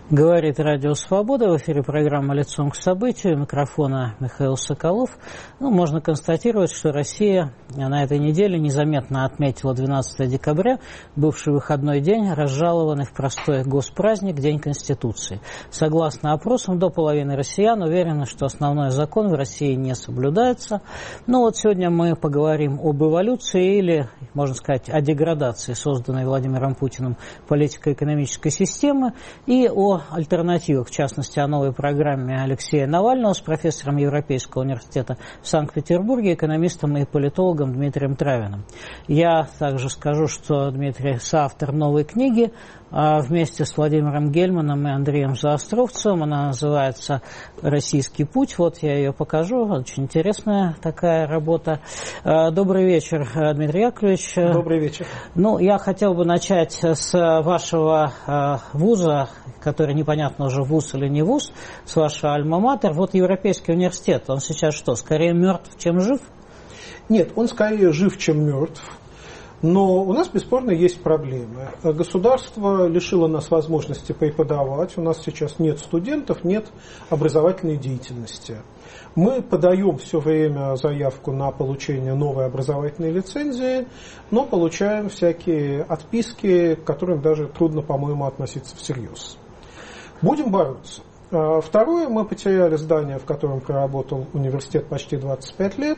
Говорит Радио Свобода. В эфире программа «Лицом к событию». Микрофона Михаил Соколов. Можно констатировать, что Россия на этой неделе незаметно отметила 12 декабря, бывший выходной день, разжалованный в простой госпраздник День Конституции. Согласно опросам, до половины россиян уверены, что основной закон в России не соблюдается. Сегодня мы поговорим об эволюции или, можно сказать, о деградации, созданной Владимиром Путиным политико-экономической системы, и о альтернативах, в частности, о новой программе Алексея Навального с профессором Европейского университета в Санкт-Петербурге, экономистом и политологом Дмитрием Травиным. Я также скажу, что Дмитрий соавтор новой книги вместе с Владимиром Гельманом и Андреем Заостровцевым. Она называется «Российский путь». Я ее покажу. Очень интересная такая работа. Добрый вечер, Дмитрий Яковлевич. Добрый вечер. Я хотел бы начать с вашего вуза, который непонятно уже вуз или не вуз, с вашего альма-матер. Европейский университет, он сейчас что, скорее мертв, чем жив? Нет, он скорее жив, чем мертв. Но у нас, бесспорно, есть проблемы. Государство лишило нас возможности преподавать. У нас сейчас нет студентов, нет образовательной деятельности. Мы подаем все время заявку на получение новой образовательной лицензии, но получаем всякие отписки, к которым даже трудно, по-моему, относиться всерьез. Будем бороться. Второе, мы потеряли здание, в котором проработал университет почти 25 лет.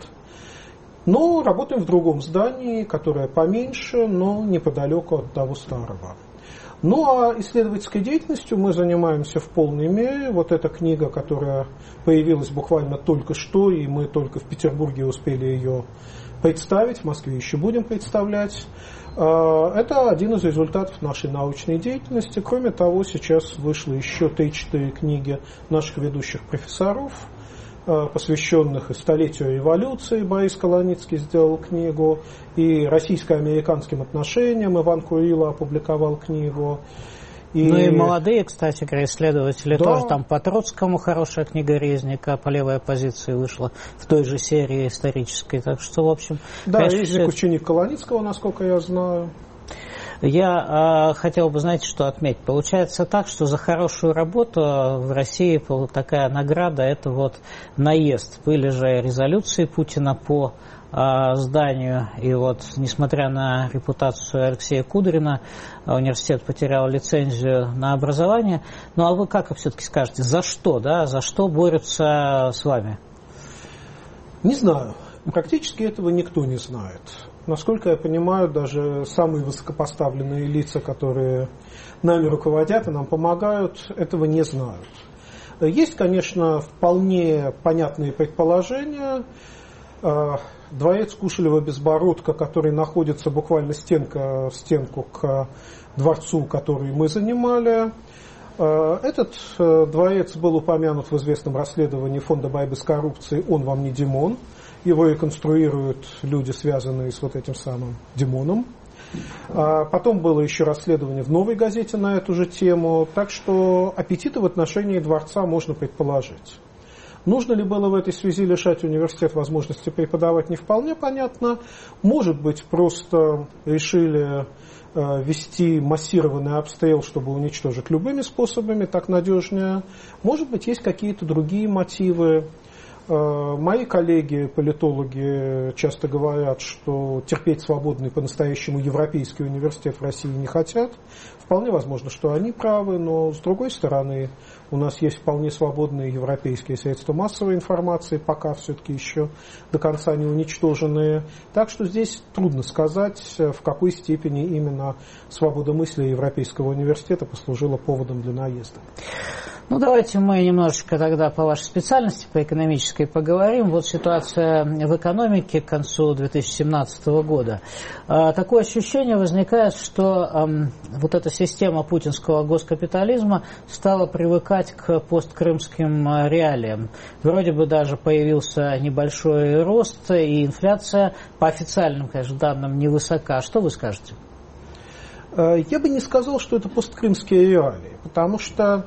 Но работаем в другом здании, которое поменьше, но неподалеку от того старого. А исследовательской деятельностью мы занимаемся в полной мере. Эта книга, которая появилась буквально только что, и мы только в Петербурге успели ее представить, в Москве еще будем представлять. Это один из результатов нашей научной деятельности. Кроме того, сейчас вышло еще 3-4 книги наших ведущих профессоров, посвященных и столетию революции. Борис Колоницкий сделал книгу, и российско-американским отношениям Иван Курило опубликовал книгу. И молодые, кстати говоря, исследователи тоже. Там по Троцкому хорошая книга Резника, по левой оппозиции вышла в той же серии исторической. Так что, в общем... Да, Резник ученик Колоницкого, насколько я знаю. Я хотел бы, знаете, что отметить. Получается так, что за хорошую работу в России такая награда – это наезд. Были же резолюции Путина по зданию, и несмотря на репутацию Алексея Кудрина, университет потерял лицензию на образование. А вы как все-таки скажете, за что, за что борются с вами? Не знаю. Практически этого никто не знает. Насколько я понимаю, даже самые высокопоставленные лица, которые нами руководят и нам помогают, этого не знают. Есть, конечно, вполне понятные предположения. Дворец Кушелева-Безбородко, который находится буквально стенка в стенку к дворцу, который мы занимали. Этот дворец был упомянут в известном расследовании Фонда борьбы с коррупцией «Он вам не Димон». Его реконструируют люди, связанные с этим самым Димоном. Потом было еще расследование в «Новой газете» на эту же тему. Так что аппетиты в отношении дворца можно предположить. Нужно ли было в этой связи лишать университет возможности преподавать, не вполне понятно. Может быть, просто решили вести массированный обстрел, чтобы уничтожить любыми способами, так надежнее. Может быть, есть какие-то другие мотивы. Мои коллеги, политологи, часто говорят, что терпеть свободный по-настоящему европейский университет в России не хотят. Вполне возможно, что они правы, но с другой стороны, у нас есть вполне свободные европейские средства массовой информации, пока все-таки еще до конца не уничтоженные. Так что здесь трудно сказать, в какой степени именно свобода мысли Европейского университета послужила поводом для наезда. Давайте мы немножечко тогда по вашей специальности, по экономической, поговорим. Ситуация в экономике к концу 2017 года. Такое ощущение возникает, что эта система путинского госкапитализма стала привыкать к посткрымским реалиям. Вроде бы даже появился небольшой рост, и инфляция по официальным, конечно, данным невысока. Что вы скажете? Я бы не сказал, что это посткрымские реалии, потому что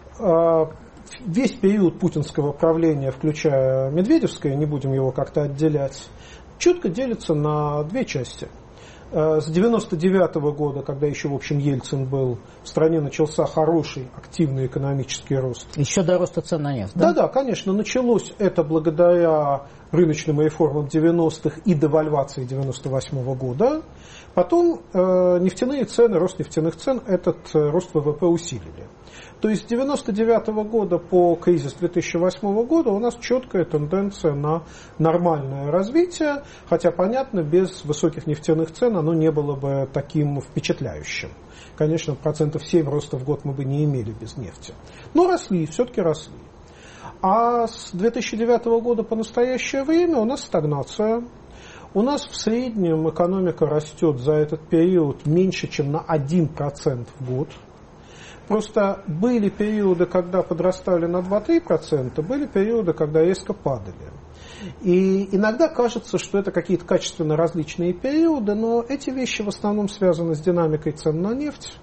весь период путинского правления, включая медведевское, не будем его как-то отделять, четко делится на две части. С 1999 года, когда еще, в общем, Ельцин был, в стране начался хороший, активный экономический рост. Еще до роста цен на нефть, да? Да, конечно. Началось это благодаря рыночным реформам 90-х и девальвации 1998 года. Потом нефтяные цены, рост нефтяных цен, этот рост ВВП усилили. То есть с 1999 года по кризис 2008 года у нас четкая тенденция на нормальное развитие, хотя, понятно, без высоких нефтяных цен оно не было бы таким впечатляющим. Конечно, 7% роста в год мы бы не имели без нефти. Но росли, все-таки росли. А с 2009 года по настоящее время у нас стагнация. У нас в среднем экономика растет за этот период меньше, чем на 1% в год. Просто были периоды, когда подрастали на 2-3%, были периоды, когда резко падали. И иногда кажется, что это какие-то качественно различные периоды, но эти вещи в основном связаны с динамикой цен на нефть.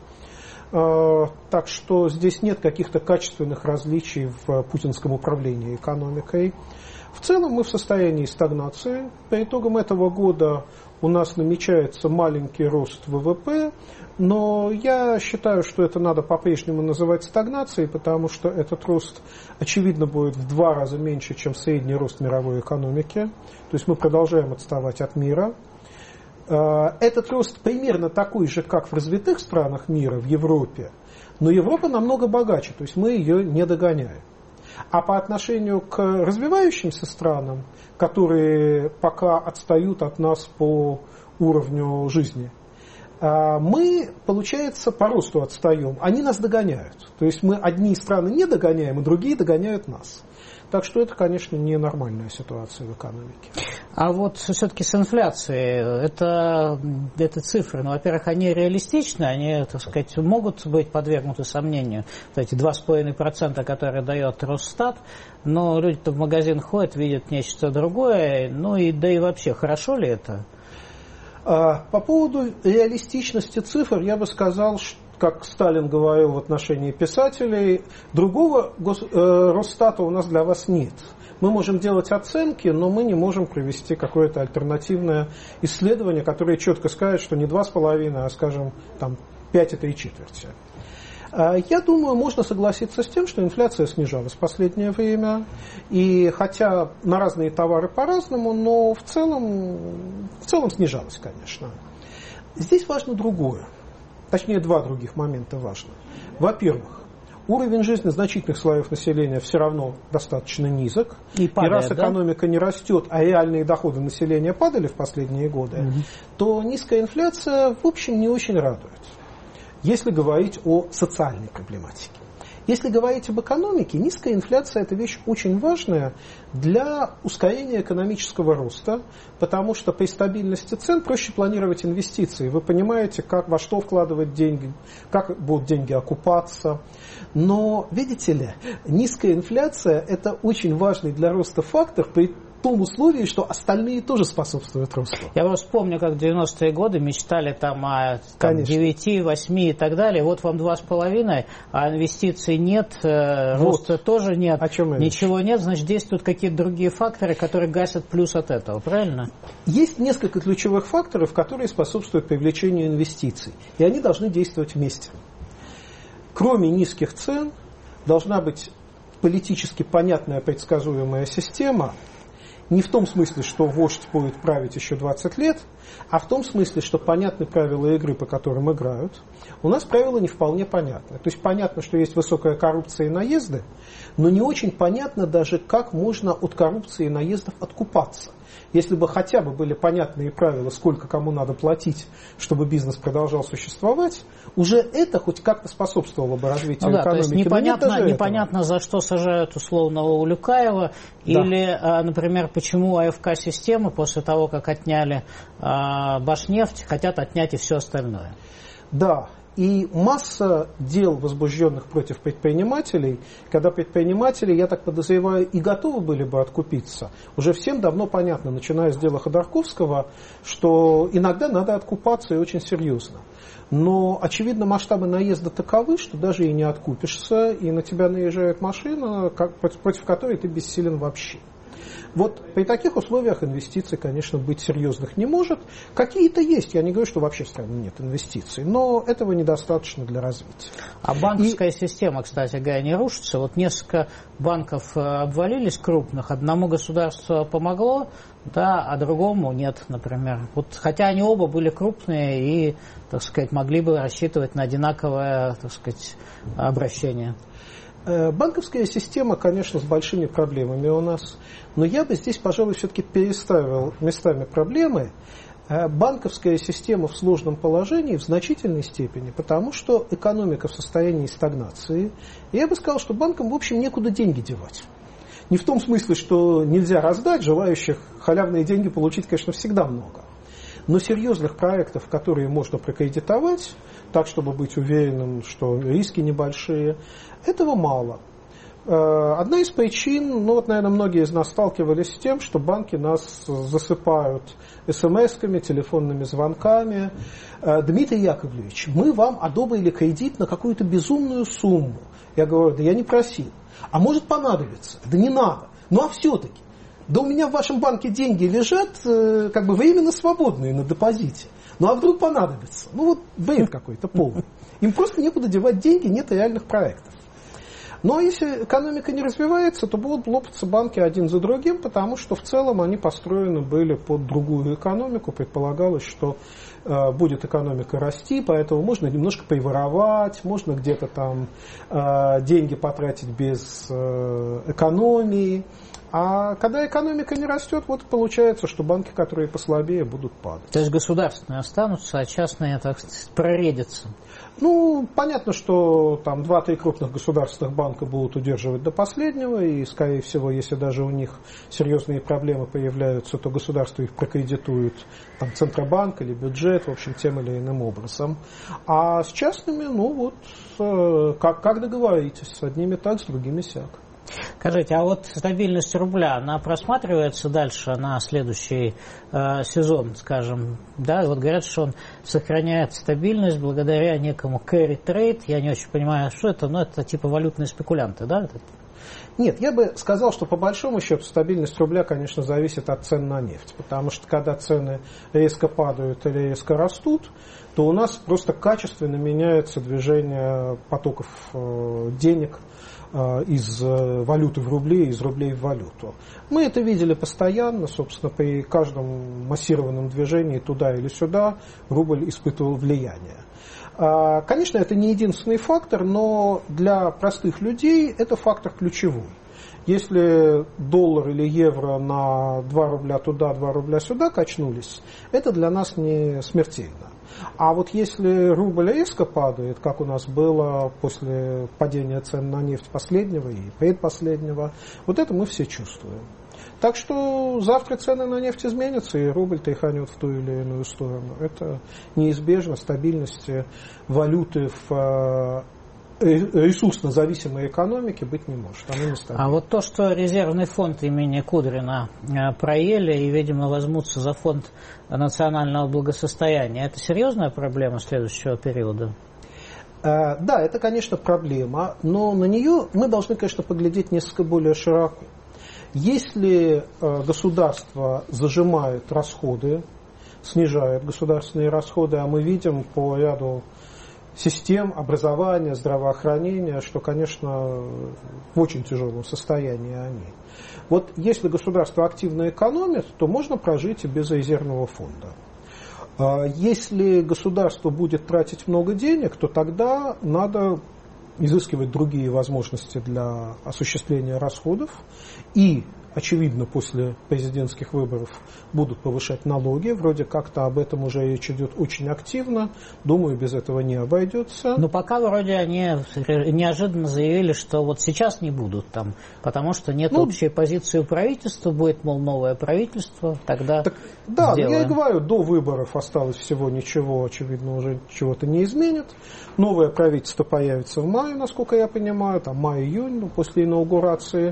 Так что здесь нет каких-то качественных различий в путинском управлении экономикой. В целом мы в состоянии стагнации. По итогам этого года у нас намечается маленький рост ВВП, но я считаю, что это надо по-прежнему называть стагнацией, потому что этот рост, очевидно, будет в 2 раза меньше, чем средний рост мировой экономики. То есть мы продолжаем отставать от мира. Этот рост примерно такой же, как в развитых странах мира, в Европе, но Европа намного богаче, то есть мы ее не догоняем. А по отношению к развивающимся странам, которые пока отстают от нас по уровню жизни, мы, получается, по росту отстаем, они нас догоняют. То есть мы одни страны не догоняем, а другие догоняют нас. Так что это, конечно, ненормальная ситуация в экономике. А вот все-таки с инфляцией, это цифры, ну, во-первых, они реалистичны, они, так сказать, могут быть подвергнуты сомнению. Эти 2,5%, которые дает Росстат, но люди-то в магазин ходят, видят нечто другое, ну и да и вообще, хорошо ли это? По поводу реалистичности цифр я бы сказал, что, как Сталин говорил в отношении писателей, другого Росстата у нас для вас нет. Мы можем делать оценки, но мы не можем провести какое-то альтернативное исследование, которое четко скажет, что не 2,5, а, скажем, 5,75. Я думаю, можно согласиться с тем, что инфляция снижалась в последнее время. И хотя на разные товары по-разному, но в целом снижалась, конечно. Здесь важно другое. Точнее, 2 других момента важно. Во-первых, уровень жизни значительных слоев населения все равно достаточно низок. И раз экономика не растет, а реальные доходы населения падали в последние годы, то низкая инфляция, в общем, не очень радует. Если говорить о социальной проблематике. Если говорить об экономике, низкая инфляция – это вещь очень важная для ускорения экономического роста, потому что при стабильности цен проще планировать инвестиции. Вы понимаете, как, во что вкладывать деньги, как будут деньги окупаться. Но, видите ли, низкая инфляция – это очень важный для роста фактор при том условии, что остальные тоже способствуют росту. Я просто помню, как в 90-е годы мечтали о 9, 8 и так далее. Вот вам 2,5, а инвестиций нет, роста тоже нет, ничего нет. Значит, действуют какие-то другие факторы, которые гасят плюс от этого, правильно? Есть несколько ключевых факторов, которые способствуют привлечению инвестиций. И они должны действовать вместе. Кроме низких цен, должна быть политически понятная предсказуемая система. Не в том смысле, что вождь будет править еще 20 лет, а в том смысле, что понятны правила игры, по которым играют. У нас правила не вполне понятны. То есть понятно, что есть высокая коррупция и наезды, но не очень понятно даже, как можно от коррупции и наездов откупаться. Если бы хотя бы были понятные правила, сколько кому надо платить, чтобы бизнес продолжал существовать, уже это хоть как-то способствовало бы развитию экономики. То есть непонятно, за что сажают условного Улюкаева, или, например, почему АФК-система после того, как отняли Башнефть, хотят отнять и все остальное. Да. И масса дел, возбужденных против предпринимателей, когда предприниматели, я так подозреваю, и готовы были бы откупиться. Уже всем давно понятно, начиная с дела Ходорковского, что иногда надо откупаться и очень серьезно. Но, очевидно, масштабы наезда таковы, что даже и не откупишься, и на тебя наезжает машина, против которой ты бессилен вообще. Вот при таких условиях инвестиций, конечно, быть серьезных не может. Какие-то есть, я не говорю, что вообще в стране нет инвестиций, но этого недостаточно для развития. А банковская система, кстати говоря, не рушится. Вот несколько банков обвалились крупных, одному государству помогло, да, а другому нет, например. Вот, хотя они оба были крупные и, так сказать, могли бы рассчитывать на одинаковое, так сказать, обращение. Банковская система, конечно, с большими проблемами у нас, но я бы здесь, пожалуй, все-таки переставил местами проблемы. Банковская система в сложном положении в значительной степени, потому что экономика в состоянии стагнации. И я бы сказал, что банкам, в общем, некуда деньги девать. Не в том смысле, что нельзя раздать, желающих халявные деньги получить, конечно, всегда много. Но серьезных проектов, которые можно прокредитовать, так, чтобы быть уверенным, что риски небольшие, этого мало. Одна из причин, наверное, многие из нас сталкивались с тем, что банки нас засыпают смс-ками, телефонными звонками. Дмитрий Яковлевич, мы вам одобрили кредит на какую-то безумную сумму. Я говорю, да я не просил. А может понадобится? Да не надо. Ну а все-таки. Да у меня в вашем банке деньги лежат как бы временно свободные на депозите. Ну а вдруг понадобится? Бред какой-то полный. Им просто некуда девать деньги, нет реальных проектов. Но если экономика не развивается, то будут лопаться банки один за другим, потому что в целом они построены были под другую экономику. Предполагалось, что будет экономика расти, поэтому можно немножко приворовать, можно где-то там деньги потратить без экономии. А когда экономика не растет, вот получается, что банки, которые послабее, будут падать. То есть государственные останутся, а частные, так сказать, проредятся. Понятно, что там 2-3 крупных государственных банка будут удерживать до последнего, и, скорее всего, если даже у них серьезные проблемы появляются, то государство их прокредитует, там, Центробанк или бюджет, в общем, тем или иным образом. А с частными, как договоритесь, с одними так, с другими сяк. Скажите, а вот стабильность рубля, она просматривается дальше на следующий сезон, скажем, да? Вот говорят, что он сохраняет стабильность благодаря некому carry trade. Я не очень понимаю, что это, но это типа валютные спекулянты, да? Нет, я бы сказал, что по большому счету стабильность рубля, конечно, зависит от цен на нефть. Потому что когда цены резко падают или резко растут, то у нас просто качественно меняется движение потоков денег из валюты в рубли, из рублей в валюту. Мы это видели постоянно, собственно, при каждом массированном движении туда или сюда рубль испытывал влияние. Конечно, это не единственный фактор, но для простых людей это фактор ключевой. Если доллар или евро на 2 рубля туда, 2 рубля сюда качнулись, это для нас не смертельно. А вот если рубль резко падает, как у нас было после падения цен на нефть последнего и предпоследнего, вот это мы все чувствуем. Так что завтра цены на нефть изменятся, и рубль тряханет в ту или иную сторону. Это неизбежно. Стабильности валюты в ресурсно зависимой экономике быть не может. А вот то, что резервный фонд имени Кудрина проели и, видимо, возьмутся за фонд национального благосостояния, это серьезная проблема следующего периода? Да, это, конечно, проблема, но на нее мы должны, конечно, поглядеть несколько более широко. Если государство зажимает расходы, снижает государственные расходы, а мы видим по ряду систем образования, здравоохранения, что, конечно, в очень тяжелом состоянии они. Вот если государство активно экономит, то можно прожить и без резервного фонда. Если государство будет тратить много денег, то тогда надо изыскивать другие возможности для осуществления расходов. И, очевидно, после президентских выборов будут повышать налоги. Вроде как-то об этом уже речь идет очень активно. Думаю, без этого не обойдется. Но пока вроде они неожиданно заявили, что вот сейчас не будут там, потому что нет общей позиции у правительства, будет, мол, новое правительство, тогда да, я и говорю, до выборов осталось всего ничего, очевидно, уже чего-то не изменит. Новое правительство появится в мае, насколько я понимаю, там май-июнь, после инаугурации.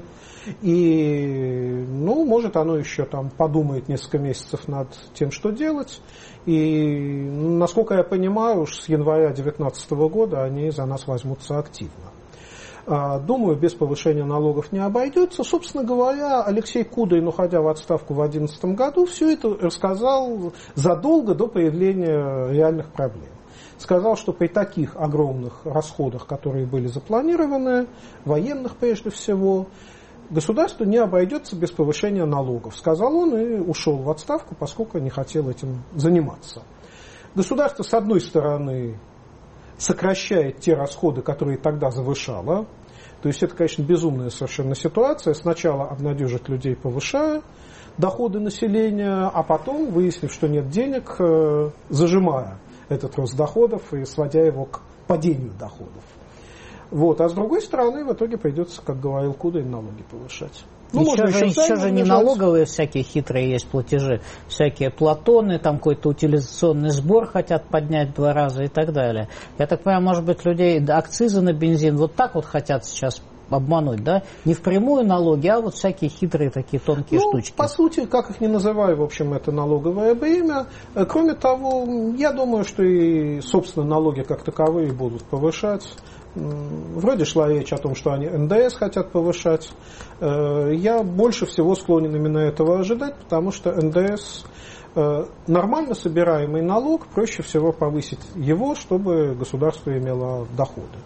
И, может, оно еще там подумает несколько месяцев над тем, что делать. И, насколько я понимаю, уж с января 2019 года они за нас возьмутся активно. Думаю, без повышения налогов не обойдется. Собственно говоря, Алексей Кудрин, уходя в отставку в 2011 году, все это рассказал задолго до появления реальных проблем. Сказал, что при таких огромных расходах, которые были запланированы, военных прежде всего, государство не обойдется без повышения налогов. Сказал он и ушел в отставку, поскольку не хотел этим заниматься. Государство, с одной стороны, сокращает те расходы, которые тогда завышало. То есть это, конечно, безумная совершенно ситуация. Сначала обнадежить людей, повышая доходы населения, а потом, выяснив, что нет денег, зажимая этот рост доходов и сводя его к падению доходов. Вот. А с другой стороны, в итоге придется, как говорил Кудрин, налоги повышать. Еще же не налоговые всякие хитрые есть платежи, всякие платоны, там какой-то утилизационный сбор хотят поднять 2 раза и так далее. Я так понимаю, может быть, людей акцизы на бензин вот так вот хотят сейчас обмануть, да? Не впрямую налоги, а вот всякие хитрые такие тонкие штучки. По сути, как их ни называй, в общем, это налоговое бремя. Кроме того, я думаю, что и, собственно, налоги как таковые будут повышать. Вроде шла речь о том, что они НДС хотят повышать. Я больше всего склонен именно этого ожидать, потому что НДС нормально собираемый налог, проще всего повысить его, чтобы государство имело доходы.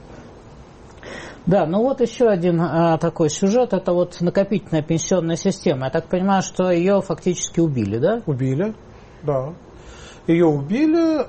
Да, ну вот еще один такой сюжет, это вот накопительная пенсионная система. Я так понимаю, что ее фактически убили, да? Убили, да. Ее убили,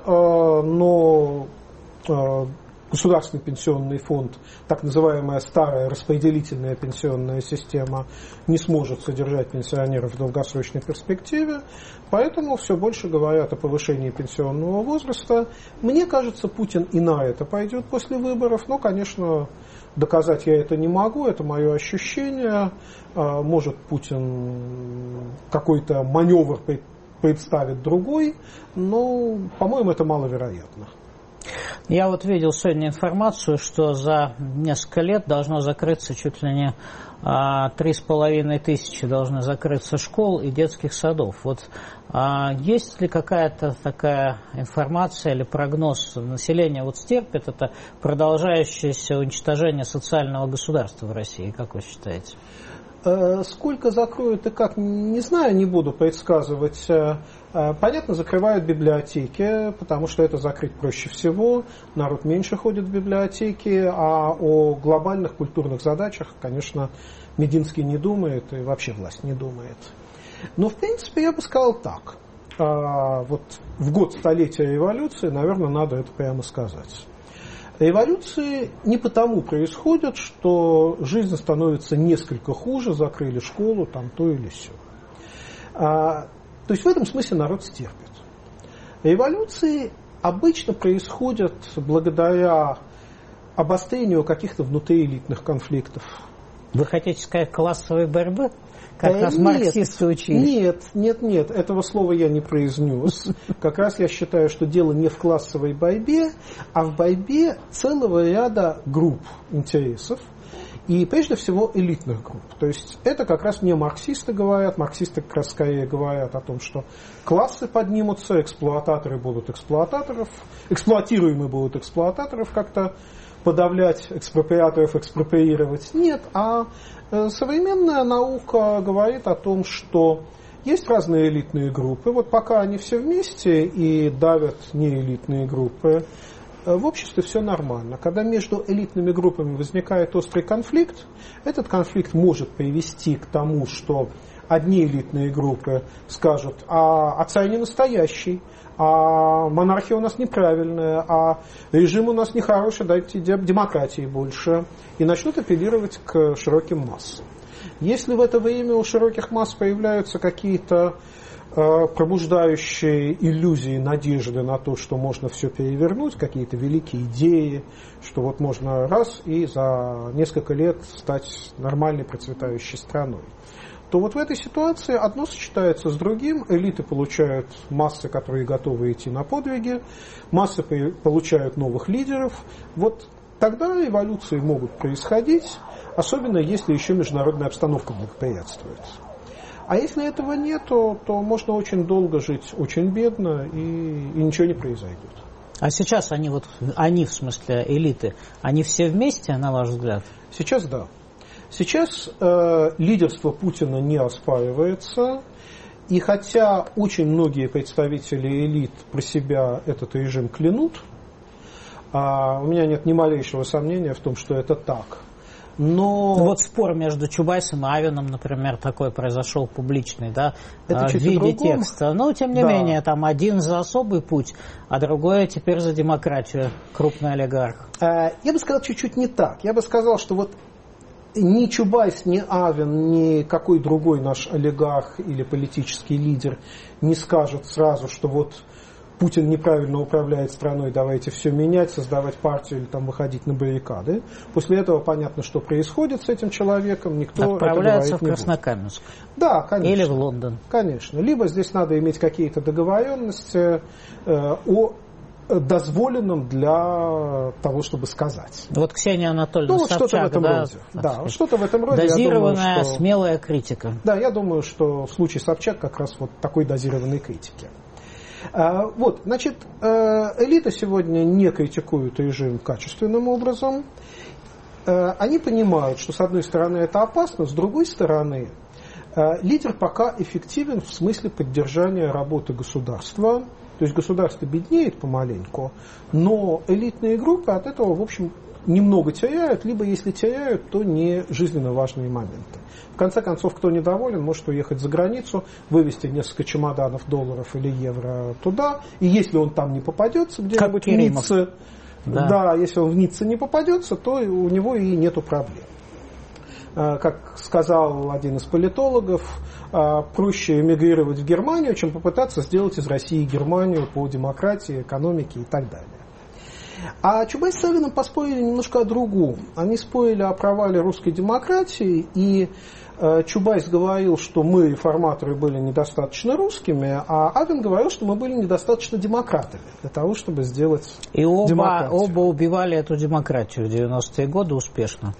но Государственный пенсионный фонд, так называемая старая распределительная пенсионная система, не сможет содержать пенсионеров в долгосрочной перспективе, поэтому все больше говорят о повышении пенсионного возраста. Мне кажется, Путин и на это пойдет после выборов, но, конечно, доказать я это не могу, это мое ощущение. Может, Путин какой-то маневр представит другой, но, по-моему, это маловероятно. Я вот видел сегодня информацию, что за несколько лет должно закрыться чуть ли не 3500 должны закрыться школ и детских садов. Вот есть ли какая-то такая информация или прогноз населения вот стерпит это продолжающееся уничтожение социального государства в России, как вы считаете? Сколько закроют и как, не знаю, не буду предсказывать. Понятно, закрывают библиотеки, потому что это закрыть проще всего. Народ меньше ходит в библиотеки, а о глобальных культурных задачах, конечно, Мединский не думает и вообще власть не думает. Но, в принципе, я бы сказал так. Вот в год столетия революции, наверное, надо это прямо сказать. Революции не потому происходят, что жизнь становится несколько хуже, закрыли школу, там то или сё. То есть в этом смысле народ стерпит. Революции обычно происходят благодаря обострению каких-то внутриэлитных конфликтов. Вы хотите сказать классовой борьбы? Как нас марксисты учили? Нет, этого слова я не произнес. Как раз я считаю, что дело не в классовой борьбе, а в борьбе целого ряда групп интересов, и прежде всего элитных групп. То есть это как раз не марксисты говорят, марксисты как раз скорее говорят о том, что классы поднимутся, эксплуататоры будут эксплуататоров, эксплуатируемые будут эксплуататоров как-то подавлять, экспроприаторов экспроприировать. Нет, а современная наука говорит о том, что есть разные элитные группы. Вот пока они все вместе и давят неэлитные группы, в обществе все нормально. Когда между элитными группами возникает острый конфликт, этот конфликт может привести к тому, что одни элитные группы скажут: а царь не настоящий, а монархия у нас неправильная, а режим у нас нехороший, дайте демократии больше, и начнут апеллировать к широким массам. Если в это время у широких масс появляются какие-то пробуждающие иллюзии, надежды на то, что можно все перевернуть, какие-то великие идеи, что вот можно раз и за несколько лет стать нормальной процветающей страной, то вот в этой ситуации одно сочетается с другим. Элиты получают массы, которые готовы идти на подвиги, массы получают новых лидеров. Вот тогда революции могут происходить, особенно если еще международная обстановка благоприятствует. А если этого нет, то можно очень долго жить очень бедно, и ничего не произойдет. А сейчас они в смысле элиты, они все вместе, на ваш взгляд? Сейчас да. Сейчас лидерство Путина не оспаривается. И хотя очень многие представители элит про себя этот режим клянут, у меня нет ни малейшего сомнения в том, что это так. Но... Вот спор между Чубайсом и Авином, например, такой произошел публичный, да, это в виде текста. Но, тем не менее, там один за особый путь, а другой теперь за демократию, крупный олигарх. Я бы сказал чуть-чуть не так. Я бы сказал, что вот ни Чубайс, ни Авин, ни какой другой наш олигарх или политический лидер не скажет сразу, что вот Путин неправильно управляет страной, давайте все менять, создавать партию или там выходить на баррикады. После этого понятно, что происходит с этим человеком, никто отправляется в Краснокаменск. Да, конечно. Или в Лондон. Конечно. Либо здесь надо иметь какие-то договоренности о дозволенном для того, чтобы сказать. Вот Ксения Анатольевна Собчак, что-то в этом роде. Да, что-то в этом роде. Дозированная, я думаю, смелая критика. Да, я думаю, что в случае Собчак как раз вот такой дозированной критики. Вот, значит, элита сегодня не критикует режим качественным образом. Они понимают, что с одной стороны это опасно, с другой стороны лидер пока эффективен в смысле поддержания работы государства. То есть государство беднеет помаленьку, но элитные группы от этого, в общем, немного теряют, либо если теряют, то не жизненно важные моменты. В конце концов, кто недоволен, может уехать за границу, вывести несколько чемоданов долларов или евро туда, и если он там не попадется, где-нибудь в Ницце, да, если он в Ницце не попадется, то у него и нету проблем. Как сказал один из политологов, проще эмигрировать в Германию, чем попытаться сделать из России Германию по демократии, экономике и так далее. А Чубайс с Авиным поспорили немножко о другом. Они спорили о провале русской демократии, и Чубайс говорил, что мы, реформаторы, были недостаточно русскими, а Авин говорил, что мы были недостаточно демократами для того, чтобы сделать демократию. И оба убивали эту демократию в 90-е годы успешно.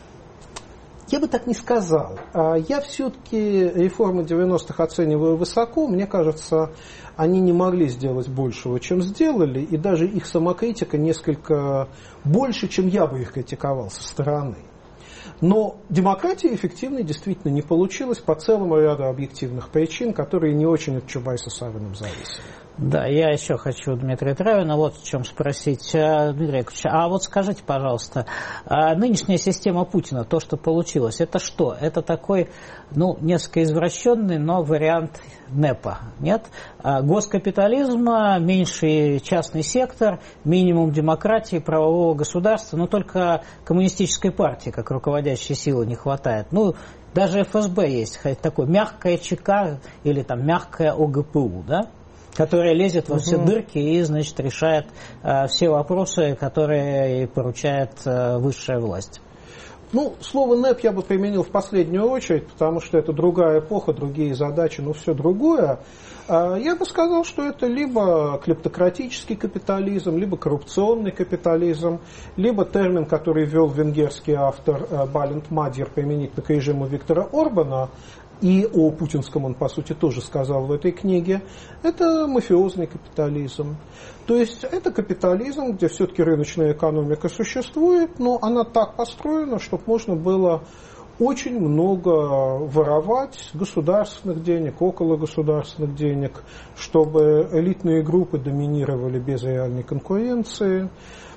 Я бы так не сказал. Я все-таки реформы 90-х оцениваю высоко. Мне кажется, они не могли сделать большего, чем сделали, и даже их самокритика несколько больше, чем я бы их критиковал со стороны. Но демократия эффективной действительно не получилась по целому ряду объективных причин, которые не очень от Чубайса с Авиным зависели. Да, я еще хочу Дмитрия Травина вот в чем спросить. Дмитрий Яковлевич, а вот скажите, пожалуйста, нынешняя система Путина, то, что получилось, это что? Это такой, несколько извращенный, но вариант НЭПа, нет? Госкапитализм, меньший частный сектор, минимум демократии, правового государства, но только коммунистической партии, как руководящей силы, не хватает. Даже ФСБ есть такой мягкая ЧК или там мягкая ОГПУ, да? Которая лезет во все дырки и, значит, решает все вопросы, которые поручает высшая власть. Слово НЭП я бы применил в последнюю очередь, потому что это другая эпоха, другие задачи, все другое. Я бы сказал, что это либо клептократический капитализм, либо коррупционный капитализм, либо термин, который ввел венгерский автор Балент Мадьер применительно к режиму Виктора Орбана, и о путинском он, по сути, тоже сказал в этой книге, это мафиозный капитализм. То есть это капитализм, где все-таки рыночная экономика существует, но она так построена, чтобы можно было очень много воровать государственных денег, около государственных денег, чтобы элитные группы доминировали без реальной конкуренции.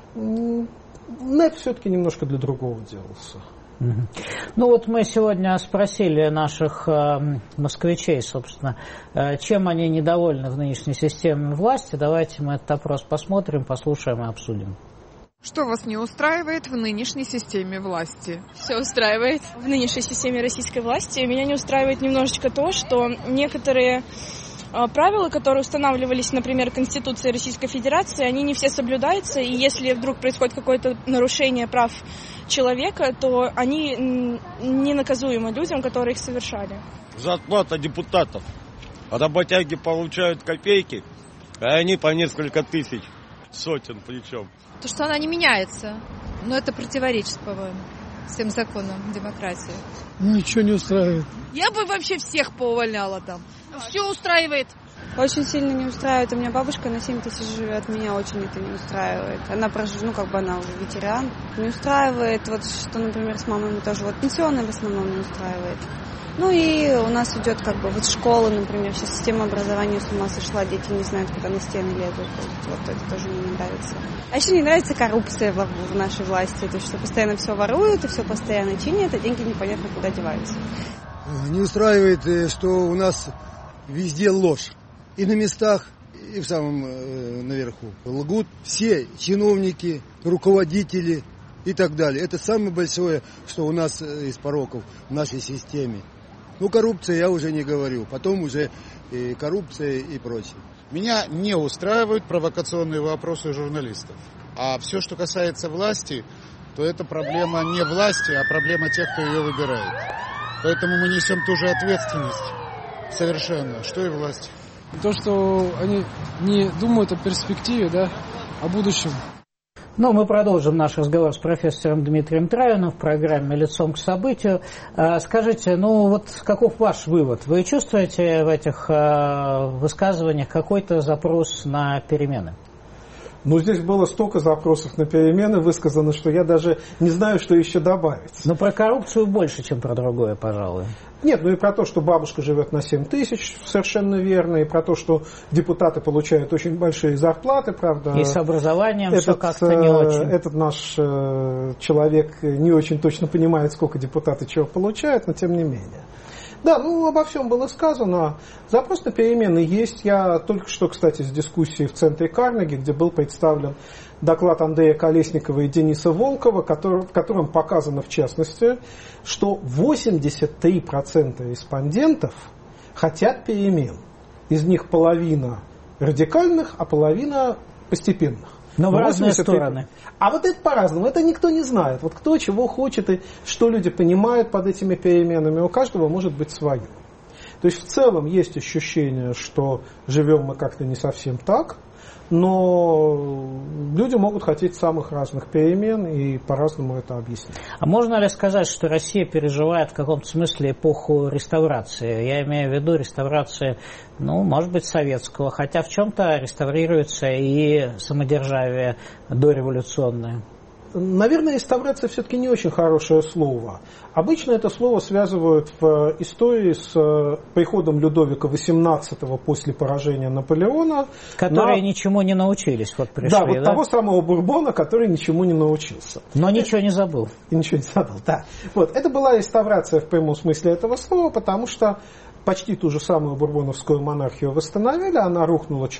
НЭП все-таки немножко для другого делался. Мы сегодня спросили наших москвичей, собственно, чем они недовольны в нынешней системе власти. Давайте мы этот опрос посмотрим, послушаем и обсудим. Что вас не устраивает в нынешней системе власти? Все устраивает. В нынешней системе российской власти меня не устраивает немножечко то, что некоторые правила, которые устанавливались, например, Конституцией Российской Федерации, они не все соблюдаются, и если вдруг происходит какое-то нарушение прав человека, то они не наказуемы людям, которые их совершали. Зарплата депутатов. Работяги получают копейки, а они по несколько тысяч, сотен причем. То, что она не меняется, это противоречит, по-моему, всем законам демократии. Ничего не устраивает. Я бы вообще всех поувольняла там. Все устраивает. Очень сильно не устраивает. У меня бабушка на 7 тысяч живет, меня очень это не устраивает. Она она уже ветеран. Не устраивает, вот что, например, с мамой мы тоже, пенсионная в основном не устраивает. И у нас идет школа, например, сейчас система образования с ума сошла, дети не знают, куда на стены лезут. То есть это тоже мне не нравится. А еще не нравится коррупция в нашей власти, то есть что постоянно все воруют и все постоянно чинят, а деньги непонятно куда деваются. Не устраивает, что у нас везде ложь. И на местах, и в самом наверху. Лгут все чиновники, руководители и так далее. Это самое большое, что у нас из пороков в нашей системе. Коррупция я уже не говорю. Потом уже и коррупция и прочее. Меня не устраивают провокационные вопросы журналистов. А все, что касается власти, то это проблема не власти, а проблема тех, кто ее выбирает. Поэтому мы несем ту же ответственность совершенно, что и власть. То, что они не думают о перспективе, о будущем. Мы продолжим наш разговор с профессором Дмитрием Травиным в программе «Лицом к событию». Скажите, каков ваш вывод? Вы чувствуете в этих высказываниях какой-то запрос на перемены? Здесь было столько запросов на перемены высказано, что я даже не знаю, что еще добавить. Про коррупцию больше, чем про другое, пожалуй. Нет, и про то, что бабушка живет на 7 тысяч, совершенно верно, и про то, что депутаты получают очень большие зарплаты, правда. И с образованием все как-то не очень. Этот наш человек не очень точно понимает, сколько депутаты чего получают, но тем не менее. Да, обо всем было сказано. Запрос на перемены есть. Я только что, кстати, с дискуссии в центре Карнеги, где был представлен доклад Андрея Колесникова и Дениса Волкова, в котором показано, в частности, что 83% респондентов хотят перемен. Из них половина радикальных, а половина постепенных. Но в разные стороны. А это по-разному, это никто не знает. Кто чего хочет и что люди понимают под этими переменами, у каждого может быть свое. То есть в целом есть ощущение, что живем мы как-то не совсем так, но люди могут хотеть самых разных перемен и по-разному это объяснить. А можно ли сказать, что Россия переживает в каком-то смысле эпоху реставрации? Я имею в виду реставрации, может быть, советского, хотя в чем-то реставрируется и самодержавие дореволюционное. Наверное, реставрация все-таки не очень хорошее слово. Обычно это слово связывают в истории с приходом Людовика XVIII после поражения Наполеона. Которые ничему не научились, пришли. Того самого Бурбона, который ничему не научился. Но ничего не забыл. И ничего не забыл, да. Это была реставрация в прямом смысле этого слова, потому что почти ту же самую бурбоновскую монархию восстановили, она рухнула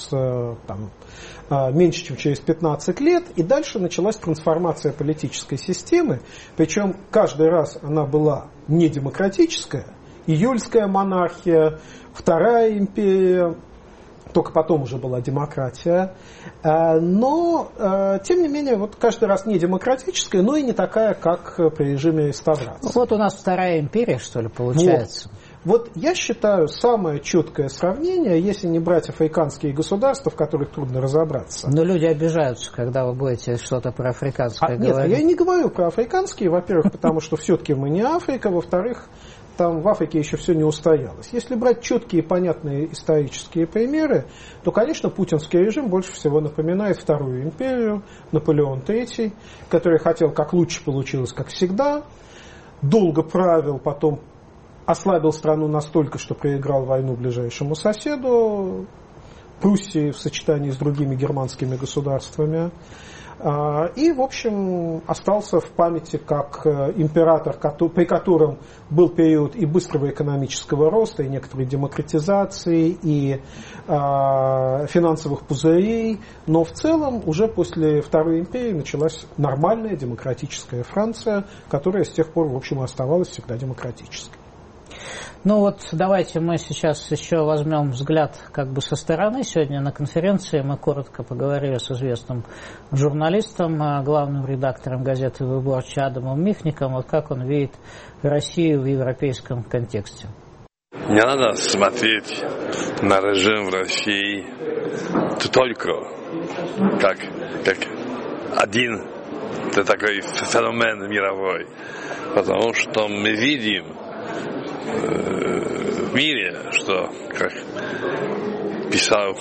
меньше, чем через 15 лет, и дальше началась трансформация политической системы, причем каждый раз она была не демократическая, июльская монархия, Вторая империя, только потом уже была демократия, но, тем не менее, каждый раз не демократическая, но и не такая, как при режиме реставрации. У нас Вторая империя, что ли, получается? Я считаю, самое четкое сравнение, если не брать африканские государства, в которых трудно разобраться. Но люди обижаются, когда вы будете что-то про африканское говорить. Нет, я не говорю про африканские, во-первых, потому что все-таки мы не Африка, во-вторых, там в Африке еще все не устоялось. Если брать четкие и понятные исторические примеры, то, конечно, путинский режим больше всего напоминает Вторую империю, Наполеон III, который хотел как лучше получилось, как всегда, долго правил, потом ослабил страну настолько, что проиграл войну ближайшему соседу, Пруссии в сочетании с другими германскими государствами. И, в общем, остался в памяти как император, при котором был период и быстрого экономического роста, и некоторой демократизации, и финансовых пузырей. Но в целом уже после Второй империи началась нормальная демократическая Франция, которая с тех пор, в общем, оставалась всегда демократической. Давайте мы сейчас еще возьмем взгляд со стороны. Сегодня на конференции мы коротко поговорили с известным журналистом, главным редактором газеты «Выборчи» Адамом Михником, как он видит Россию в европейском контексте. Не надо смотреть на режим в России только как один такой феномен мировой, потому что мы видим в мире, что писал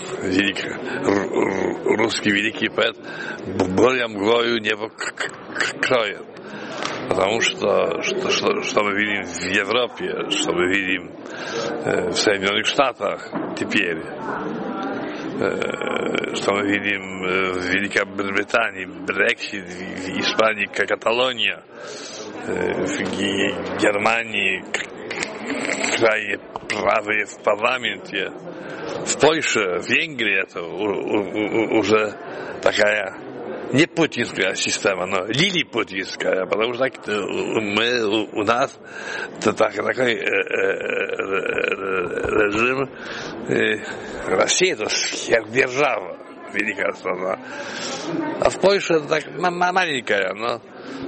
русский великий поэт, «Более мглою небо кроет». Потому что мы видим в Европе, что мы видим в Соединенных Штатах теперь, что мы видим в Великобритании, Брексит, в Испании, Каталония, в Германии, крайне правые в парламенте, в Польше, в Венгрии это уже такая не путинская система, но лилипутинская, потому что у нас такой режим. Россия это сверхдержава, великая страна. А в Польше это так маленькая, но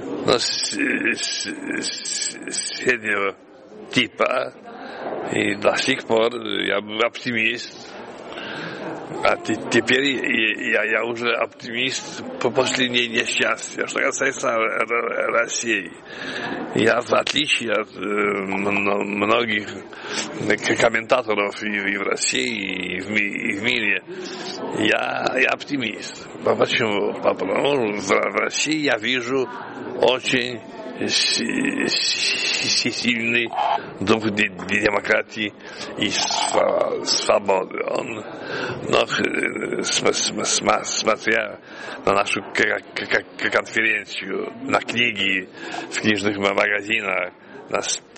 среднего типа. И до сих пор я оптимист. А теперь я уже оптимист после несчастья. Что касается России, я, в отличие от многих комментаторов и в России, и в мире, я оптимист. Почему? Потому что в России я вижу очень сильный дух демократии и свободы. Но смотря на нашу конференцию, на книги в книжных магазинах, на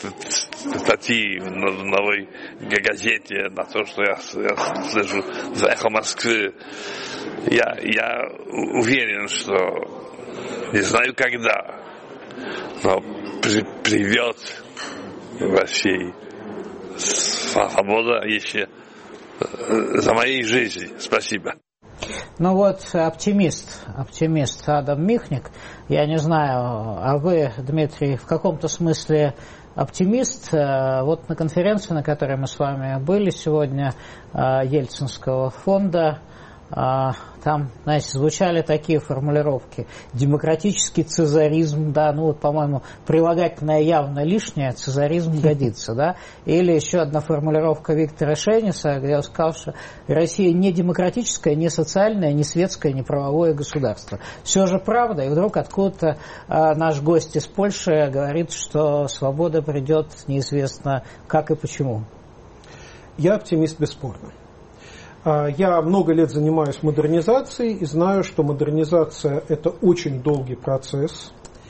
статьи в новой газете, на то, что я слышу за «Эхо Москвы», я уверен, что не знаю когда, но придет в России свобода еще за моей жизнью. Спасибо. Ну вот оптимист Адам Михник. Я не знаю, а вы, Дмитрий, в каком-то смысле оптимист? Вот на конференции, на которой мы с вами были сегодня, Ельцинского фонда, там, знаете, звучали такие формулировки: демократический цезаризм, да, ну вот, по-моему, прилагательное явно лишнее, цезаризм годится, да, или еще одна формулировка Виктора Шейниса, где он сказал, что Россия не демократическое, не социальное, не светское, не правовое государство. Все же правда, и вдруг откуда-то наш гость из Польши говорит, что свобода придет неизвестно как и почему. Я оптимист бесспорно. Я много лет занимаюсь модернизацией и знаю, что модернизация – это очень долгий процесс.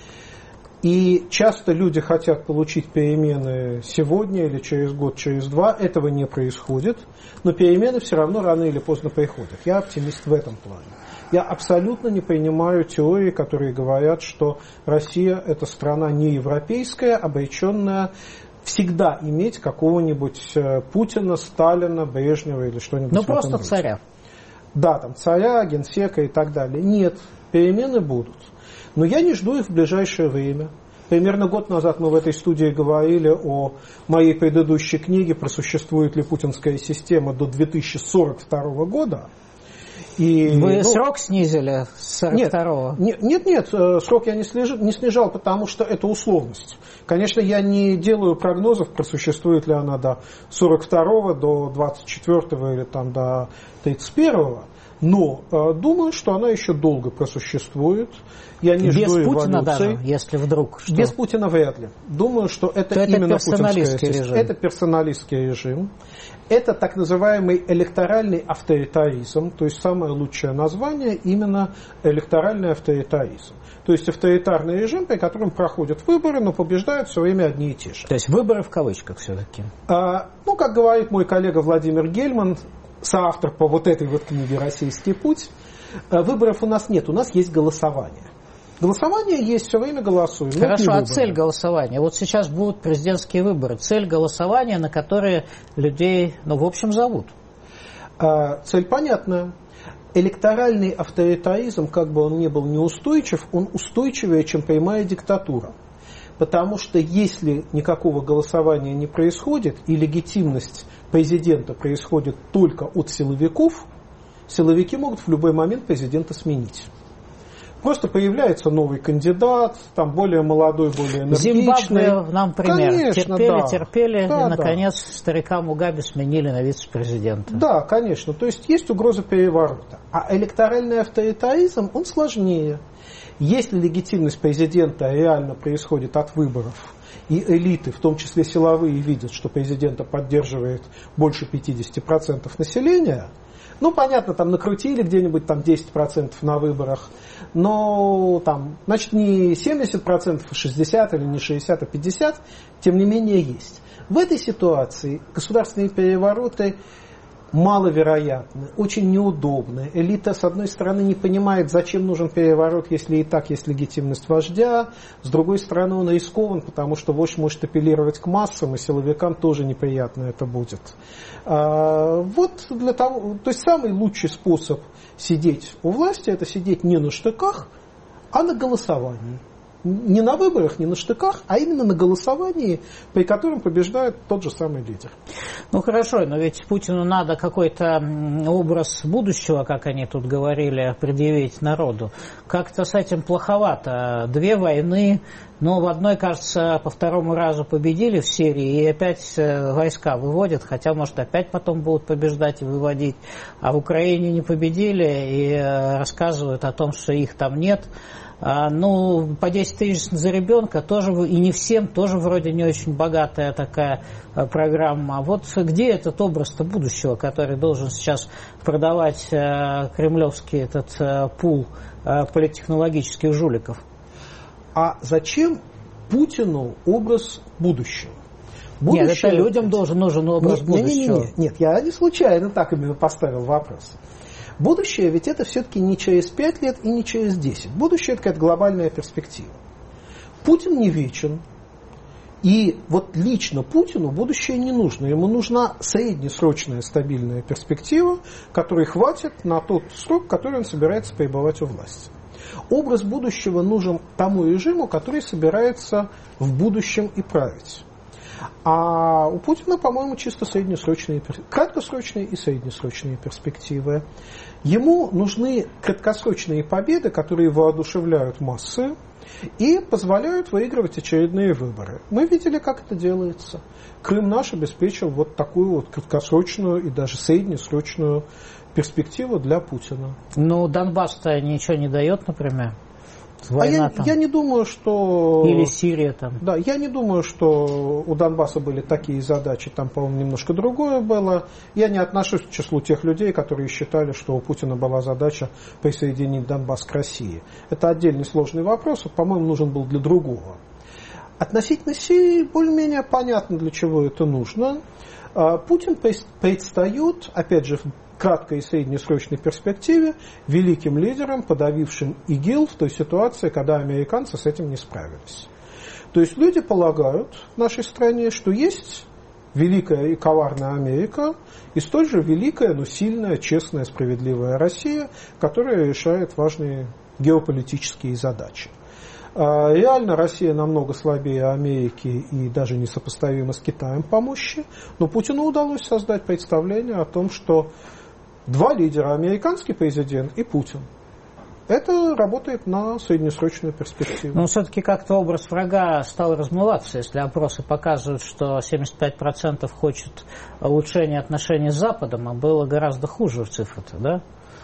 И часто люди хотят получить перемены сегодня или через год, через два. Этого не происходит. Но перемены все равно рано или поздно приходят. Я оптимист в этом плане. Я абсолютно не принимаю теории, которые говорят, что Россия – это страна не европейская, обреченная всегда иметь какого-нибудь Путина, Сталина, Брежнева или что-нибудь. Ну, просто царя. Да, там царя, генсека и так далее. Нет, перемены будут. Но я не жду их в ближайшее время. Примерно год назад мы в этой студии говорили о моей предыдущей книге «Просуществует ли путинская система до 2042 года». И, вы срок снизили с 42-го? Нет, срок я не снижал, потому что это условность. Конечно, я не делаю прогнозов, просуществует ли она до 42-го, до 24-го или там, до 31-го, но думаю, что она еще долго просуществует. Я не жду без Путина эволюции. Даже, если вдруг что? Без Путина вряд ли. Думаю, что это именно путинская система. Это персоналистский режим. Это так называемый электоральный авторитаризм, то есть самое лучшее название именно электоральный авторитаризм. То есть авторитарный режим, при котором проходят выборы, но побеждают все время одни и те же. То есть выборы в кавычках все-таки? Ну, как говорит мой коллега Владимир Гельман, соавтор по вот этой вот книге «Российский путь», выборов у нас нет, у нас есть голосование. Голосование есть, все время голосуем. Хорошо, а цель голосования? Вот сейчас будут президентские выборы. Цель голосования, на которые людей, в общем, зовут. Цель понятная. Электоральный авторитаризм, как бы он ни был неустойчив, он устойчивее, чем прямая диктатура. Потому что если никакого голосования не происходит, и легитимность президента происходит только от силовиков, силовики могут в любой момент президента сменить. Просто появляется новый кандидат, там более молодой, более энергичный. Зимбабве нам пример. Конечно, терпели, и, наконец, старика Мугабе сменили на вице-президента. Да, конечно. То есть есть угроза переворота. А электоральный авторитаризм, он сложнее. Если легитимность президента реально происходит от выборов, и элиты, в том числе силовые, видят, что президента поддерживает больше 50% населения, ну, понятно, там накрутили где-нибудь там 10% на выборах, но там, значит, не 70%, а 60% или не 60%, а 50%, тем не менее есть. В этой ситуации государственные перевороты маловероятны, очень неудобны. Элита, с одной стороны, не понимает, зачем нужен переворот, если и так есть легитимность вождя. С другой стороны, он рискован, потому что вождь может апеллировать к массам, и силовикам тоже неприятно это будет. Вот для того, то есть самый лучший способ сидеть у власти, это сидеть не на штыках, а на голосовании. Не на выборах, не на штыках, а именно на голосовании, при котором побеждает тот же самый лидер. Ну хорошо, но ведь Путину надо какой-то образ будущего, как они тут говорили, предъявить народу. Как-то с этим плоховато. 2 войны, но в одной, кажется, по 2-му разу победили в Сирии, и опять войска выводят, хотя, может, опять потом будут побеждать и выводить. А в Украине не победили и рассказывают о том, что их там нет. Ну, по 10 тысяч за ребенка тоже, и не всем, тоже вроде не очень богатая такая программа. Вот где этот образ-то будущего, который должен сейчас продавать кремлевский этот пул политтехнологических жуликов? А зачем Путину образ будущего? Нет, это людям нужен образ будущего. Нет, я не случайно так именно поставил вопрос. Будущее ведь это все-таки не через 5 лет и не через 10. Будущее это какая-то глобальная перспектива. Путин не вечен. И вот лично Путину будущее не нужно. Ему нужна среднесрочная стабильная перспектива, которой хватит на тот срок, который он собирается пребывать у власти. Образ будущего нужен тому режиму, который собирается в будущем и править. А у Путина, по-моему, чисто среднесрочные, краткосрочные и среднесрочные перспективы. Ему нужны краткосрочные победы, которые воодушевляют массы и позволяют выигрывать очередные выборы. Мы видели, как это делается. Крым наш обеспечил вот такую вот краткосрочную и даже среднесрочную перспективу для Путина. Ну, Донбасс-то ничего не дает, например. Я не думаю, что... Или Сирия там. Да, я не думаю, что у Донбасса были такие задачи. Там, по-моему, немножко другое было. Я не отношусь к числу тех людей, которые считали, что у Путина была задача присоединить Донбасс к России. Это отдельный сложный вопрос. По-моему, нужен был для другого. Относительно Сирии более-менее понятно, для чего это нужно. Путин предстает, опять же, в краткой и среднесрочной перспективе великим лидером, подавившим ИГИЛ в той ситуации, когда американцы с этим не справились. То есть люди полагают в нашей стране, что есть великая и коварная Америка и столь же великая, но сильная, честная, справедливая Россия, которая решает важные геополитические задачи. Реально Россия намного слабее Америки и даже несопоставима с Китаем по мощи, но Путину удалось создать представление о том, что 2 лидера, американский президент и Путин. Это работает на среднесрочную перспективу. Но все-таки как-то образ врага стал размываться, если опросы показывают, что 75% хочет улучшения отношений с Западом, а было гораздо хуже в цифрах, да?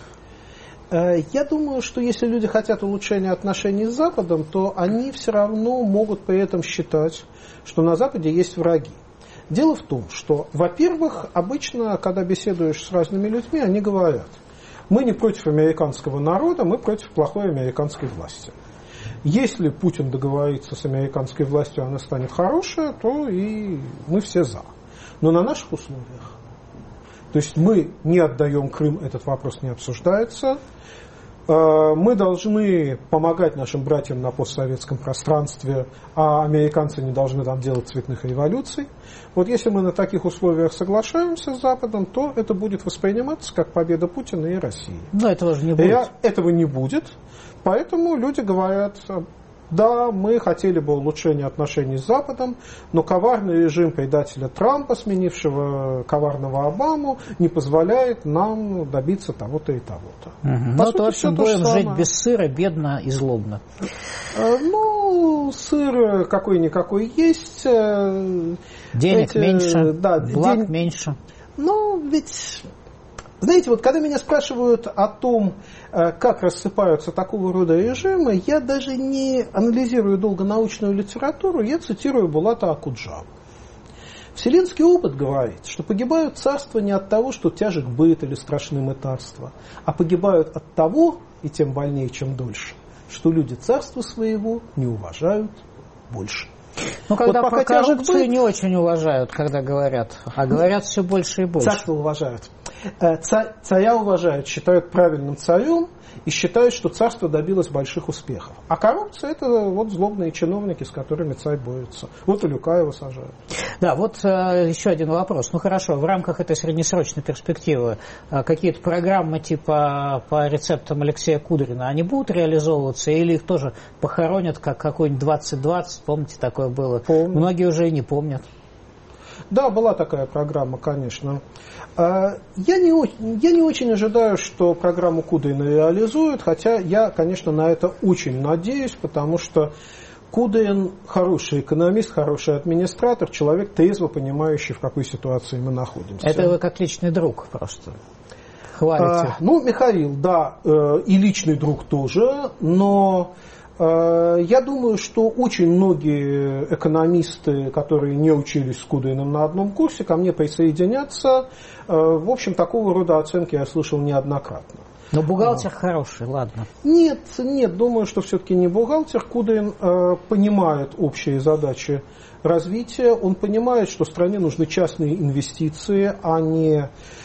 Я думаю, что если люди хотят улучшения отношений с Западом, то они все равно могут при этом считать, что на Западе есть враги. Дело в том, что, во-первых, обычно, когда беседуешь с разными людьми, они говорят, мы не против американского народа, мы против плохой американской власти. Если Путин договорится с американской властью, она станет хорошая, то и мы все за. Но на наших условиях. То есть мы не отдаем Крым, этот вопрос не обсуждается. Мы должны помогать нашим братьям на постсоветском пространстве, а американцы не должны там делать цветных революций. Вот если мы на таких условиях соглашаемся с Западом, то это будет восприниматься как победа Путина и России. Но этого же не будет. Этого не будет. Поэтому люди говорят, Да, мы хотели бы улучшения отношений с Западом, но коварный режим предателя Трампа, сменившего коварного Обаму, не позволяет нам добиться того-то и того-то. Ну, в общем, будем жить без сыра, бедно и злобно. Ну, сыр какой-никакой есть. Денег меньше, благ меньше. Ну, ведь... Знаете, вот когда меня спрашивают о том, как рассыпаются такого рода режимы, я даже не анализирую долго научную литературу, я цитирую Булата Акуджаву. Вселенский опыт говорит, что погибают царства не от того, что тяжек быт или страшны мытарства, а погибают от того, и тем больнее, чем дольше, что люди царства своего не уважают больше. Ну, когда вот про коррупцию не очень уважают, когда говорят, а говорят все больше и больше. Царство уважают. Царя уважают, считают правильным царем и считают, что царство добилось больших успехов. А коррупция – это вот злобные чиновники, с которыми царь борется. Вот и Люкаева сажают. Да, вот еще один вопрос. Ну хорошо, в рамках этой среднесрочной перспективы какие-то программы типа по рецептам Алексея Кудрина, они будут реализовываться или их тоже похоронят, как какой-нибудь 2020, помните, такое было? Помню. Многие уже и не помнят. Да, была такая программа, конечно. Я не очень ожидаю, что программу Кудрина реализуют, хотя я, конечно, на это очень надеюсь, потому что Кудрин хороший экономист, хороший администратор, человек, трезво понимающий, в какой ситуации мы находимся. Это вы как личный друг просто хвалите. Михаил, да, и личный друг тоже, но... Я думаю, что очень многие экономисты, которые не учились с Кудриным на одном курсе, ко мне присоединятся. В общем, такого рода оценки я слышал неоднократно. Но бухгалтер хороший, ладно. Нет, думаю, что все-таки не бухгалтер. Кудрин понимает общие задачи развития. Он понимает, что стране нужны частные инвестиции, а не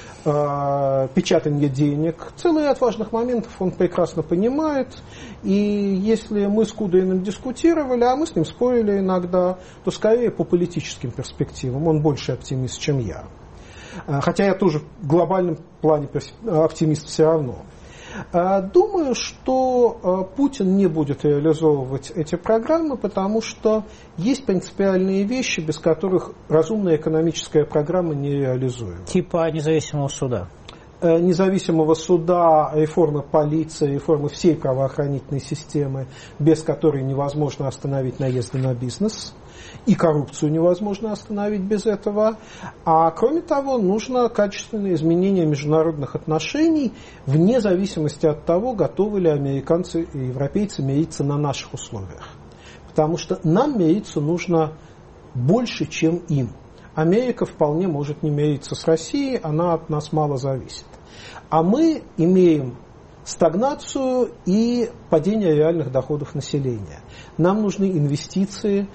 печатание денег. Целый ряд важных моментов он прекрасно понимает. И если мы с Кудриным дискутировали, а мы с ним спорили иногда, то скорее по политическим перспективам. Он больше оптимист, чем я. Хотя я тоже в глобальном плане оптимист все равно. Думаю, что Путин не будет реализовывать эти программы, потому что есть принципиальные вещи, без которых разумная экономическая программа не реализуема. Типа независимого суда. Независимого суда, реформы полиции, реформы всей правоохранительной системы, без которой невозможно остановить наезды на бизнес. И коррупцию невозможно остановить без этого. А кроме того, нужно качественное изменение международных отношений вне зависимости от того, готовы ли американцы и европейцы мириться на наших условиях. Потому что нам мириться нужно больше, чем им. Америка вполне может не мириться с Россией, она от нас мало зависит. А мы имеем стагнацию и падение реальных доходов населения. Нам нужны инвестиции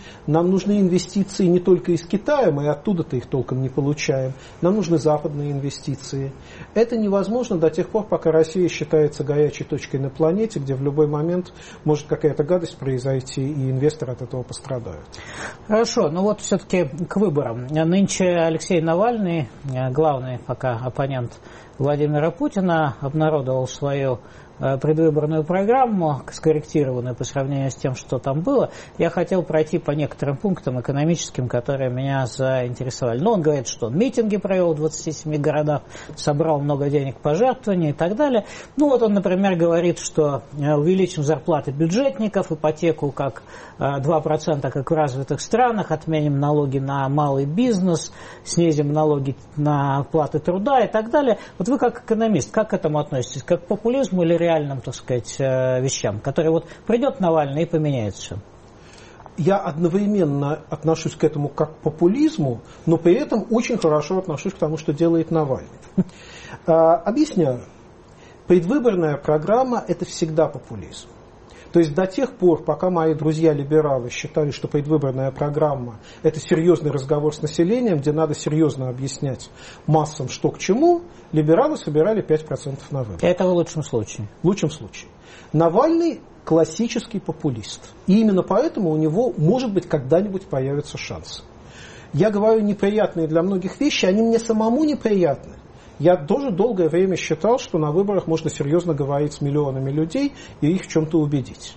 не только из Китая, мы оттуда-то их толком не получаем. Нам нужны западные инвестиции. Это невозможно до тех пор, пока Россия считается горячей точкой на планете, где в любой момент может какая-то гадость произойти, и инвесторы от этого пострадают. Хорошо, но вот все-таки к выборам. Нынче Алексей Навальный, главный пока оппонент Владимира Путина, обнародовал свою предвыборную программу, скорректированную по сравнению с тем, что там было. Я хотел пройти по некоторым пунктам экономическим, которые меня заинтересовали. Но он говорит, что он митинги провел в 27 городах, собрал много денег пожертвований и так далее. Ну вот он, например, говорит, что увеличим зарплаты бюджетников, ипотеку как 2%, как в развитых странах, отменим налоги на малый бизнес, снизим налоги на оплаты труда и так далее. Вот вы как экономист, как к этому относитесь? Как к популизму или реальным, так сказать, вещам, которые вот придет Навальный и поменяет все? Я одновременно отношусь к этому как к популизму, но при этом очень хорошо отношусь к тому, что делает Навальный. Объясняю. Предвыборная программа – это всегда популизм. То есть до тех пор, пока мои друзья-либералы считали, что предвыборная программа – это серьезный разговор с населением, где надо серьезно объяснять массам, что к чему, либералы собирали 5% на выборы. Это в лучшем случае. В лучшем случае. Навальный – классический популист. И именно поэтому у него, может быть, когда-нибудь появится шанс. Я говорю неприятные для многих вещи, они мне самому неприятны. Я тоже долгое время считал, что на выборах можно серьезно говорить с миллионами людей и их в чем-то убедить.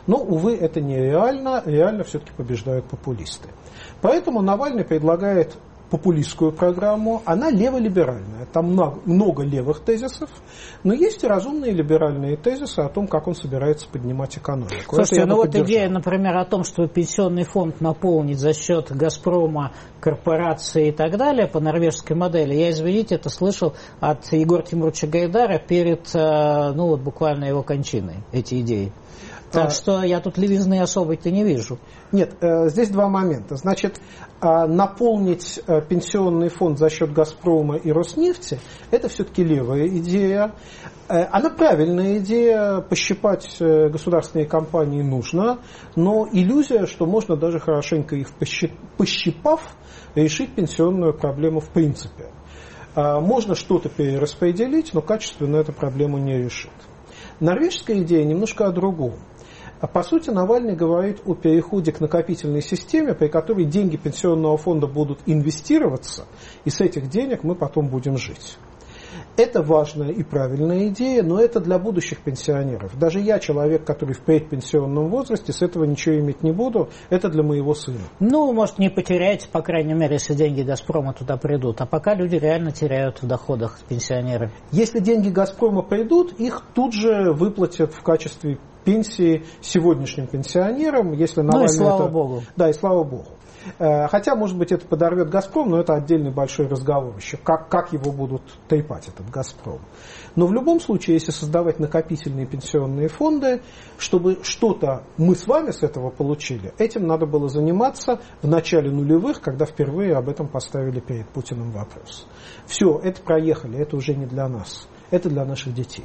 Но, увы, это нереально, реально все-таки побеждают популисты. Поэтому Навальный предлагает популистскую программу, она леволиберальная. Там много левых тезисов, но есть и разумные либеральные тезисы о том, как он собирается поднимать экономику. Слушайте, ну вот идея, например, о том, что пенсионный фонд наполнить за счет «Газпрома», корпорации и так далее по норвежской модели, я, извините, это слышал от Егора Тимуровича Гайдара перед, ну вот буквально его кончиной, эти идеи. Так что я тут левизны особой-то не вижу. Нет, здесь два момента. Значит, наполнить пенсионный фонд за счет «Газпрома» и «Роснефти» – это все-таки левая идея. Она правильная идея, пощипать государственные компании нужно, но иллюзия, что можно даже хорошенько их пощипав, решить пенсионную проблему в принципе. Можно что-то перераспределить, но качественно эту проблему не решит. Норвежская идея немножко о другом. По сути, Навальный говорит о переходе к накопительной системе, при которой деньги пенсионного фонда будут инвестироваться, и с этих денег мы потом будем жить. Это важная и правильная идея, но это для будущих пенсионеров. Даже я, человек, который в предпенсионном возрасте, с этого ничего иметь не буду, это для моего сына. Ну, может, не потеряете, по крайней мере, если деньги «Газпрома» туда придут. А пока люди реально теряют в доходах, пенсионеры. Если деньги «Газпрома» придут, их тут же выплатят в качестве пенсии сегодняшним пенсионерам, если Навальный... Ну и слава богу. Да, и слава богу. Хотя, может быть, это подорвет «Газпром», но это отдельный большой разговор еще, как его будут трепать, этот «Газпром». Но в любом случае, если создавать накопительные пенсионные фонды, чтобы что-то мы с вами с этого получили, этим надо было заниматься в начале нулевых, когда впервые об этом поставили перед Путиным вопрос. Все, это проехали, это уже не для нас, это для наших детей.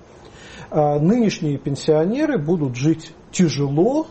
Нынешние пенсионеры будут жить тяжело,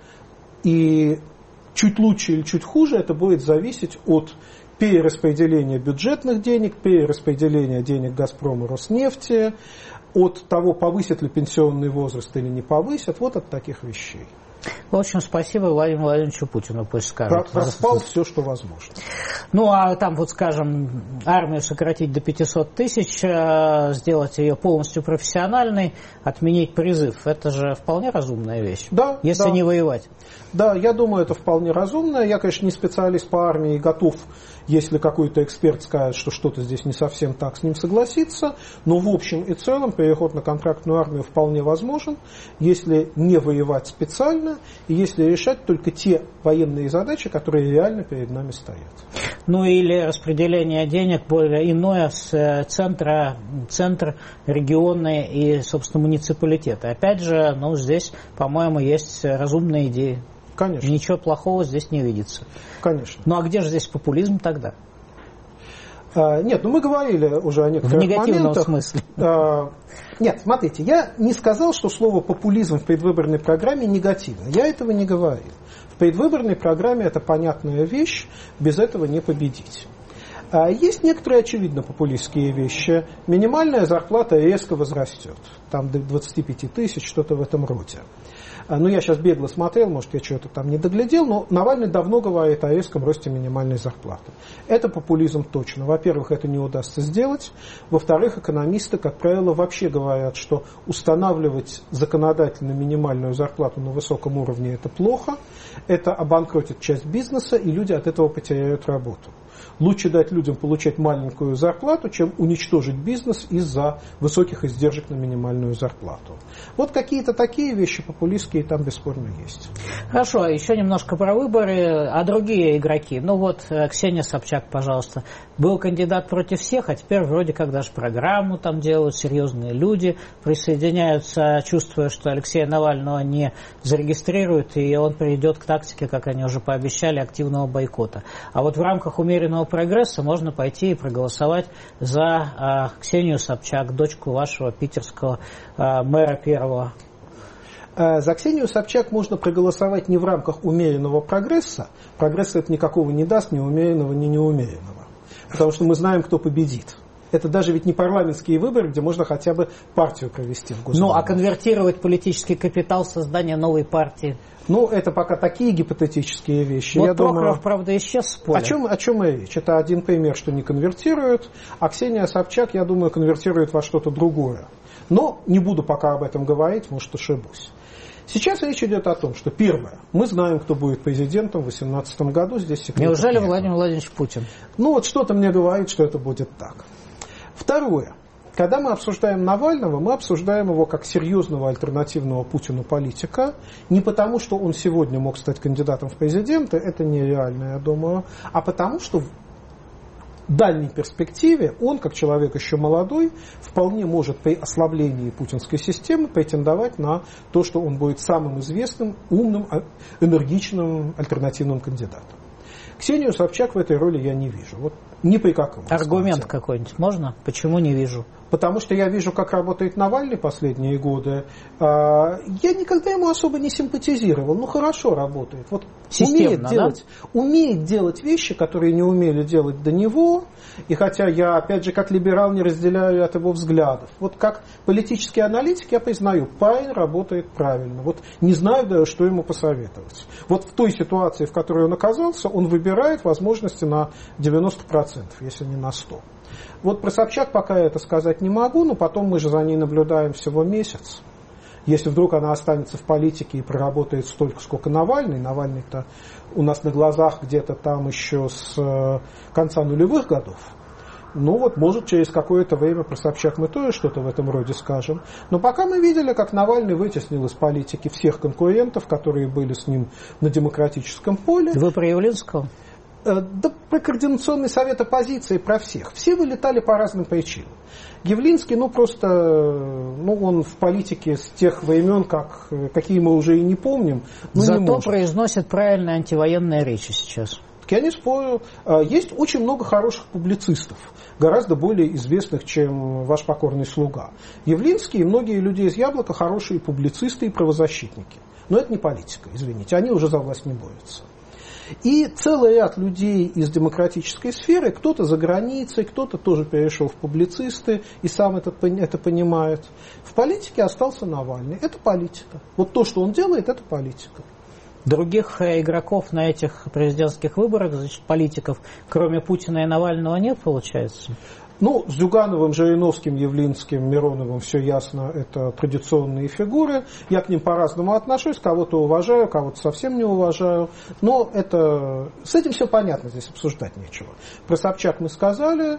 и чуть лучше или чуть хуже это будет зависеть от перераспределения бюджетных денег, перераспределения денег «Газпрома», «Роснефти», от того, повысят ли пенсионный возраст или не повысят, вот от таких вещей. В общем, спасибо Владимиру Владимировичу Путину, пусть скажет. Проспал все, что возможно. Ну, а там, вот, скажем, армию сократить до 500 тысяч, сделать ее полностью профессиональной, отменить призыв, это же вполне разумная вещь, да, если не воевать. Да, я думаю, это вполне разумно. Я, конечно, не специалист по армии и готов, если какой-то эксперт скажет, что что-то здесь не совсем так, с ним согласиться. Но в общем и целом переход на контрактную армию вполне возможен, если не воевать специально и если решать только те военные задачи, которые реально перед нами стоят. Ну или распределение денег более иное с центра, регионы и, собственно, муниципалитеты. Опять же, ну, здесь, по-моему, есть разумные идеи. Конечно. Ничего плохого здесь не видится. Конечно. Ну а где же здесь популизм тогда? Нет, ну мы говорили уже о некоторых моментах. В негативном смысле. Нет, смотрите, я не сказал, что слово популизм в предвыборной программе негативно. Я этого не говорил. В предвыборной программе это понятная вещь, без этого не победить. Есть некоторые очевидно популистские вещи. Минимальная зарплата резко возрастет. Там до 25 тысяч, что-то в этом роде. Ну, я сейчас бегло смотрел, может, я что-то там не доглядел, но Навальный давно говорит о резком росте минимальной зарплаты. Это популизм точно. Во-первых, это не удастся сделать. Во-вторых, экономисты, как правило, вообще говорят, что устанавливать законодательно минимальную зарплату на высоком уровне – это плохо. Это обанкротит часть бизнеса, и люди от этого потеряют работу. Лучше дать людям получать маленькую зарплату, чем уничтожить бизнес из-за высоких издержек на минимальную зарплату. Вот какие-то такие вещи популистские там бесспорно есть. Хорошо, еще немножко про выборы, а другие игроки. Ну вот, Ксения Собчак, пожалуйста. Был кандидат против всех, а теперь вроде как даже программу там делают, серьезные люди присоединяются, чувствуя, что Алексея Навального не зарегистрируют, и он перейдет к тактике, как они уже пообещали, активного бойкота. А вот в рамках умеренного прогресса можно пойти и проголосовать за Ксению Собчак, дочку вашего питерского мэра первого. За Ксению Собчак можно проголосовать не в рамках умеренного прогресса. Прогресса это никакого не даст, ни умеренного, ни неумеренного. Потому что мы знаем, кто победит. Это даже ведь не парламентские выборы, где можно хотя бы партию провести в Госдуму. Ну, а конвертировать политический капитал в создание новой партии? Ну, это пока такие гипотетические вещи. Вот я Прохоров, думаю, правда, исчез с поля. О чем и речь? Это один пример, что не конвертируют, а Ксения Собчак, я думаю, конвертирует во что-то другое. Но не буду пока об этом говорить, может, ошибусь. Сейчас речь идет о том, что первое, мы знаем, кто будет президентом в 2018 году, здесь секретов Неужели нет. Владимир Владимирович Путин? Ну вот что-то мне говорит, что это будет так. Второе. Когда мы обсуждаем Навального, мы обсуждаем его как серьезного альтернативного Путину политика. Не потому, что он сегодня мог стать кандидатом в президенты, это нереально, я думаю, а потому, что в дальней перспективе он, как человек еще молодой, вполне может при ослаблении путинской системы претендовать на то, что он будет самым известным, умным, энергичным альтернативным кандидатом. Ксению Собчак в этой роли я не вижу. Вот ни при каком. Аргумент какой-нибудь можно? Почему не вижу? Потому что я вижу, как работает Навальный последние годы. Я никогда ему особо не симпатизировал. Ну, хорошо работает. Вот системно, умеет делать вещи, которые не умели делать до него. И хотя я, опять же, как либерал не разделяю от его взглядов. Вот как политический аналитик я признаю, парень работает правильно. Вот не знаю даже, что ему посоветовать. Вот в той ситуации, в которой он оказался, он выбирает возможности на 90%, если не на 100%. Вот про Собчак пока я это сказать не могу, но потом мы же за ней наблюдаем всего месяц. Если вдруг она останется в политике и проработает столько, сколько Навальный, Навальный-то у нас на глазах где-то там еще с конца нулевых годов, ну вот, может, через какое-то время про Собчак мы тоже что-то в этом роде скажем. Но пока мы видели, как Навальный вытеснил из политики всех конкурентов, которые были с ним на демократическом поле. Вы про Явлинского? Да про Координационный совет оппозиции, про всех. Все вылетали по разным причинам. Явлинский, он в политике с тех времен, какие мы уже и не помним. Зато произносит правильные антивоенные речи сейчас. Я не спорю. Есть очень много хороших публицистов, гораздо более известных, чем ваш покорный слуга. Явлинский и многие люди из Яблока хорошие публицисты и правозащитники. Но это не политика, извините, они уже за власть не борются. И целый ряд людей из демократической сферы, кто-то за границей, кто-то тоже перешел в публицисты и сам это понимает. В политике остался Навальный. Это политика. Вот то, что он делает, это политика. Других игроков на этих президентских выборах, значит, политиков, кроме Путина и Навального, нет, получается? Ну, с Зюгановым, Жириновским, Явлинским, Мироновым все ясно, это традиционные фигуры. Я к ним по-разному отношусь, кого-то уважаю, кого-то совсем не уважаю. Но с этим все понятно, здесь обсуждать нечего. Про Собчак мы сказали.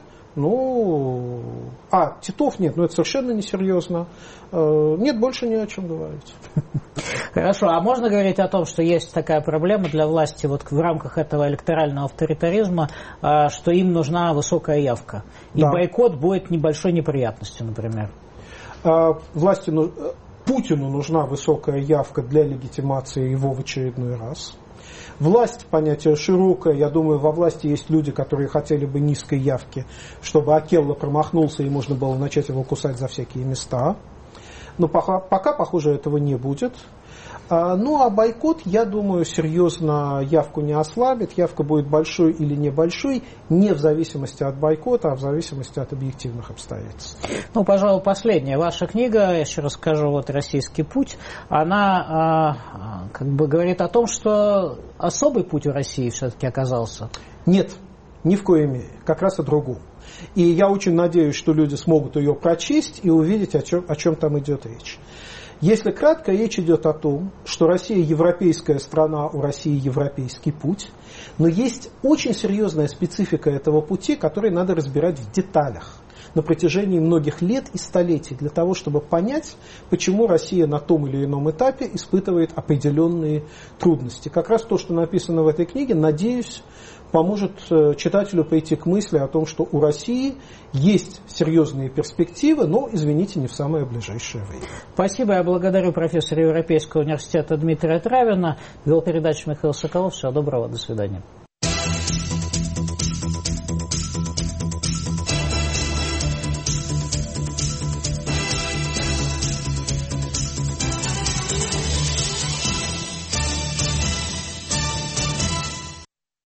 Титов нет, это совершенно несерьезно. Нет, больше не о чем говорить. Хорошо, а можно говорить о том, что есть такая проблема для власти вот в рамках этого электорального авторитаризма, что им нужна высокая явка? И бойкот будет небольшой неприятностью, например. Путину нужна высокая явка для легитимации его в очередной раз. Власть, понятие широкое. Я думаю, во власти есть люди, которые хотели бы низкой явки, чтобы Акелло промахнулся и можно было начать его кусать за всякие места. Но пока, похоже, этого не будет. А бойкот, я думаю, серьезно явку не ослабит. Явка будет большой или небольшой, не в зависимости от бойкота, а в зависимости от объективных обстоятельств. Пожалуй, последняя ваша книга, я еще расскажу, «Российский путь», она говорит о том, что особый путь у России все-таки оказался. Нет, ни в коей мере, как раз о другом. И я очень надеюсь, что люди смогут ее прочесть и увидеть, о чем там идет речь. Если кратко, речь идет о том, что Россия европейская страна, у России европейский путь, но есть очень серьезная специфика этого пути, которую надо разбирать в деталях на протяжении многих лет и столетий, для того, чтобы понять, почему Россия на том или ином этапе испытывает определенные трудности. Как раз то, что написано в этой книге, надеюсь, поможет читателю прийти к мысли о том, что у России есть серьезные перспективы, но, извините, не в самое ближайшее время. Спасибо. Я благодарю профессора Европейского университета Дмитрия Травина. Вел передачу Михаил Соколов. Всего доброго. До свидания.